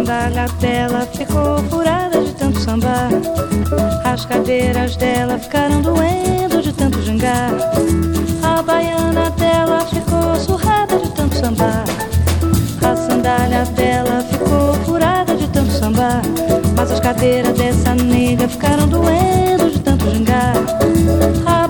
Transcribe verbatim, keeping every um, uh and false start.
sandália dela ficou furada de tanto sambar. As cadeiras dela ficaram doendo de tanto gingar. A baiana dela ficou surrada de tanto sambar. A sandália dela ficou furada de tanto sambar. Mas as cadeiras dessa nega ficaram doendo de tanto gingar. A